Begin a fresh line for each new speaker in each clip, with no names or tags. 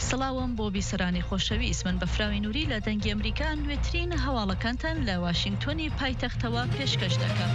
سڵاوم بۆ بیسەرانی خۆشەویست، من بەفراوی نووری لە دەنگی ئەمریکا نوێترین هەواڵەکانتان لە واشنگتۆنی پایتەختەوە پێشکەش دەکەم.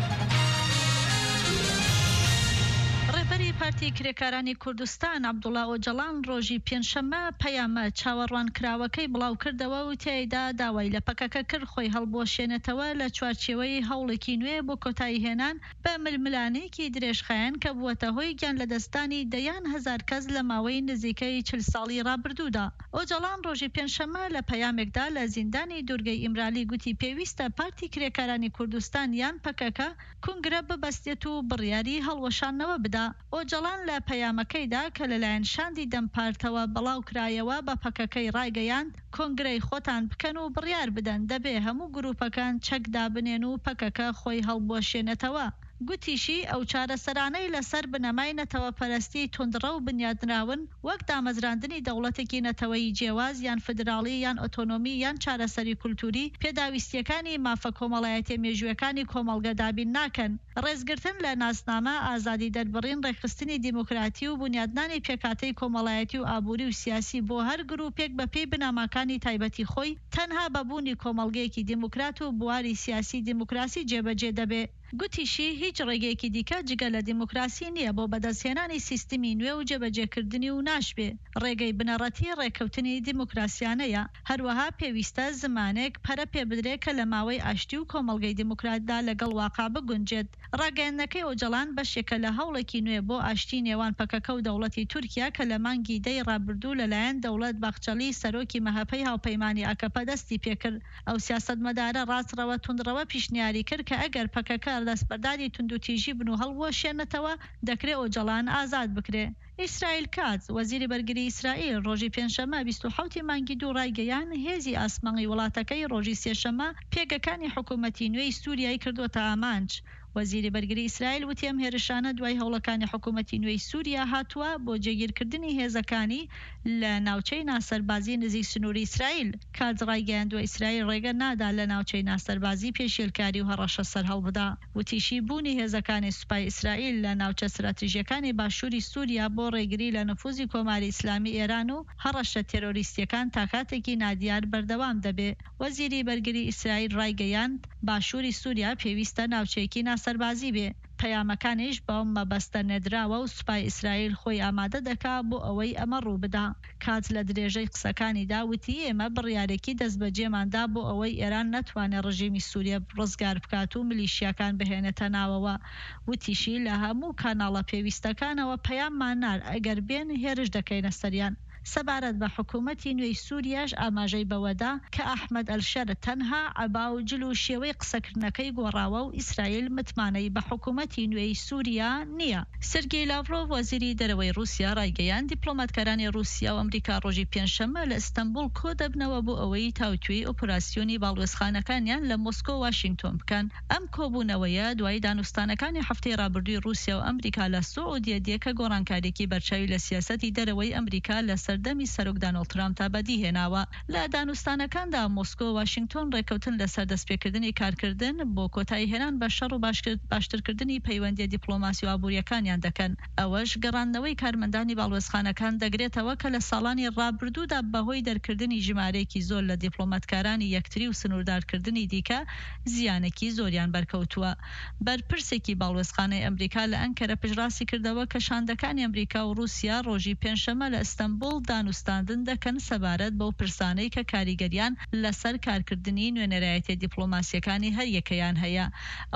ڕێبەری پارتی کرێکارانی کوردستان عەبدوڵڵا ئۆجەڵان ڕۆژی پێنجشەممە پەیامە چاوەڕوانکراوەکەی بڵاو کردەوە و تێیدا داوای لە پەکەکە کرد خۆی هەڵبوەشێنێتەوە لە چوارچێوەی هەوڵێکی نوێ بۆ کۆتایی هێنان بە ململانەیەکی درێژخایەن کە بووەتە هۆی گیان لەدەستانی دەیان هەزار کەس لە ماوەی نزیکەی 40 ساڵی ڕابردوودا. ئۆجەڵان ڕۆژی پێنجشەممە لە پەیامێکدا لە زیندانی دوورگەی ئیمرالی گوتی پێویستە پارتی کرێکارانی کوردستان یان پەکەکە کنگرە ببەستێت و بڕیاری هەڵوەشانەوە بدا. ئۆجەڵان لە پەیامەکەیدا کە لەلایەن شاندی دەمپارتەوە بەڵاو کرایەوە بە پەکەکەی ڕایگەیاند کۆنگرەی خۆتان بکەن و بڕیار بدەن دەبێ هەموو گروپەکان چەکدا بنێن و پەکەکە خۆی هەڵبوەشێنێتەوە. گوتیشی ئەو چارەسەرانەی لەسەر بنەمای نەتەوەپەرستی توندڕە و بنیادنراون وەک دامەزراندنی دەوڵەتێکی نەتەوەیی جیاواز یان فدراڵی یان ئۆتۆنۆمی یان چارەسەری کولتوری پێداویستیەکانی مافە کۆمەڵایەتیە مێژوویەکانی کۆمەڵگە دابین ناکەن. ڕێزگرتن لە ناسنامە، ئازادی دەربڕین، ڕێکخستنی دیموکراتی و بنیادنانی پێکاتەی کۆمەڵایەتی و ئابووری و سیاسی بۆ هەر گروپێک بەپێی بناماکانی تایبەتی خۆی تەنها بەبوونی کۆمەڵگەیەکی دیموکرات و بواری سیاسی دیموکراسی جێبەجێ دەبێ. گوتیشی هیچ ڕێگەیەکی دیکە جگە لە دیموکراسی نییە بۆ بەدەستهێنانی سیستمی نوێ و جێبەجێکردنی و ناشبێ. ڕێگەی بنەڕەتی ڕێکەوتنی دیموکراسیانەیە. هەروەها پێویستە زمانێک پەرە پێ بدرێت کە لە ماوەی ئاشتی و کۆمەڵگەی دیموکراتدا لەگەڵ واقع بگونجێت. ڕاگەیاندنەکەی ئۆجەڵان بەشێکە لە هەوڵێکی نوێ بۆ ئاشتی نێوان پەکەکە و دەوڵەتی تورکیا کە لە مانگی دەی ڕابردوو لەلایەن دەوڵەت باخچەلی سەرۆکی مەهەپەی هاوپەیمانی ئەکەپە دەستی پێکرد. ئەو سیاسەتمەدارە ڕاستڕەوە توندڕەوە پیشنیاری کرد کە ئەگەر پەکەکە دەستبەرداری توندوتیژی بن و هەڵوەشێنێتەوە دەکرێت ئۆجەڵان ئازاد بکرێ. ئیسرائیل کاتز وەزیری بەرگری ئیسرائیل ڕۆژی پێنجشەممە 27 مانگی دوو ڕایگەیان هێزی ئاسمانگی وڵاتەکەی ڕۆژی سێشەممە پێگەکانی حکوومەتی نوێی سووریای کردوتە ئامانج. وەزیری بەرگری ئیسرائیل وتی ئەم هێرشانە دوای هەوڵەکانی حکوومەتی نوێی سووریا هاتووە بۆ جێگیرکردنی هێزەکانی لە ناوچەی ناسەربازی نزیک سنووری ئیسرائیل. کاتز ڕایگەیاندووە ئیسرائیل ڕێگە نادا لە ناوچەی ناسەربازی پێشێلکاری و هەڕەشە سەرهەڵ بدا. وتیشی بوونی هێزەکانی سوپای ئیسرائیل لە ناوچە استراتیژیەکانی باشووری سووریا بۆ ڕێگری لە نفوزی کۆماری ئیسلامی ئێران و هەڕەشە تێرۆریستیەکان تا کاتێکی نادیار بەردەوام دەبێ. وەزیری بەرگری ئیسرائیل ڕایگەیاند باشووری سووریا پێویستە ناوچەیەکی ناسەربازی بێ. پەیامەکانیش بەم مەبەستە نێدراوە و سوپای ئیسرائیل خۆی ئامادە دەکا بۆ ئەوەی ئەمە ڕوو بدا. کات لە درێژەی قسەکانیدا وتی ئێمە بڕیارێکی دەست بەجێماندا بۆ ئەوەی ئێران نەتوانێت ڕژیمی سووریا ڕزگار بکات و ملیشیاکان بهێنێتە ناوەوە. وتیشی لە هەموو کاناڵە پێویستەکانەوە پەیاممان نار ئەگەر بێن هێرش دەکەینە سەریان. سەبارەت بە حکوومەتی نوێی سووریاش ئاماژەی بەوەدا کە ئەحمەد ئەلشەر تەنها عەبا و جل و شێوەی قسەکردنەکەی گۆڕاوە و ئیسرائیل متمانەی بە حکوومەتی نوێی سووریا نییە. سێرگێی لاڤڕۆڤ وەزیری دەرەوەی رووسیا ڕایگەیاند دیپلۆماتکارانی رووسیا و ئەمریکا ڕۆژی پێنجشەممە لە ئیستەنبوڵ کۆ دەبنەوە بۆ ئەوەی تاوتوێی ئۆپراسیۆنی باڵوێزخانەکانیان لە مۆسکۆ و واشنگتۆن بکەن. ئەم کۆبوونەوەیە دوای دانوستانەکانی هەفتەی ڕابردووی رووسیا و ئەمریکا لە سوعودیە دیەکە گۆڕانکاریەکی بەرچاوی لە سیاسەتی دەرەوەی ئەمریکا لە سەردەمی سەرۆک دۆناڵد ترامپ تا بەدی هێناوە. لە دانوستانەکاندا مۆسکۆ و واشنگتۆن ڕێکەوتن لەسەر دەستپێکردنی کارکردن بۆ کۆتایی هێنان بە شەڕ و باشترکردنی پەیوەندی دیپلۆماسی و ئابوووریەکانیان دەکەن. ئەوەش گەڕاندنەوەی کارمەندانی باڵوێزخانەکان دەگرێتەوە کە لە ساڵانی ڕابردوودا بەهۆی دەرکردنی ژمارەیەکی زۆر لە دیپلۆماتکارانی یەکتری و سنووردارکردنی دیکە زیانێکی زۆریان بەرکەوتووە. بەرپرسێکی باڵوێزخانەی ئەمریکا لە ئەنکەرە پشتڕاستی کردەوە کە شاندەکانی ئەمریکا و رووسیا ڕۆژی پێنجشەممە لە ئیستەنبوڵ دانوستاندن دەکەن سەبارەت بەو پرسانەی کە کاریگەریان لەسەر کارکردنی نوێنەرایەتی دیپلۆماسیەکانی هەر یەکەیان هەیە.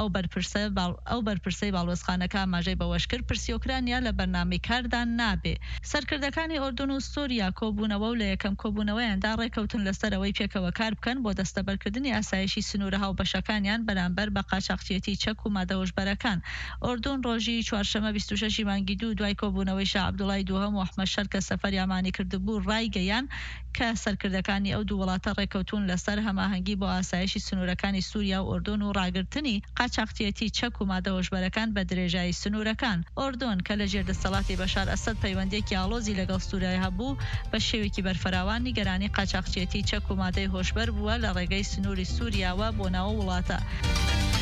ئەو بەرپرسەی باڵوێزخانەکە ئاماژەی بەوەش کرد پرسی ئۆکرانیا لە بەرنامەی کاردان نابێ. سەرکردەکانی ئۆردون و سووریا کۆبوونەوە و لە یەکەم کۆبوونەوەیاندا ڕێکەوتن لەسەرەوەی پێکەوە کار بکەن بۆ دەستەبەرکردنی ئاسایشی سنوورە هاوبەشەکانیان بەرامبەر بە قاچاقچیەتی چەک و مادەوەشبەرەکان. ئۆردون ڕۆژی چوارشەمە 26 مانگی دوو دوای کۆبوونەوەی شا عەبدوڵای دووهەم و ئەحمەد شەر کە سەفەری ئامانی کردبوو ڕایگەیان کە سەرکردەکانی ئەو دوو وڵاتە ڕێکەوتون لەسەر هەماهەنگی بۆ ئاسایشی سنوورەکانی سووریا و ئۆردون و ڕاگررتنی قاچاقچیەتی چەک و مادەوەشبەرەکان بە درێژایی سنوورەکان. ئۆردون کە لە ژێردەسەڵاتی بەشار ئەسەد پەیوەندێکی ئاڵۆزی لەگەڵ سووریا هەبوو بە شێوێکی بەرفەراوان نیگەرانی قاچاقچیەتی چەک و مادەی هۆشبەر بووە لە ڕێگەی سنووری سووریاوە بۆ ناوە وڵاتە.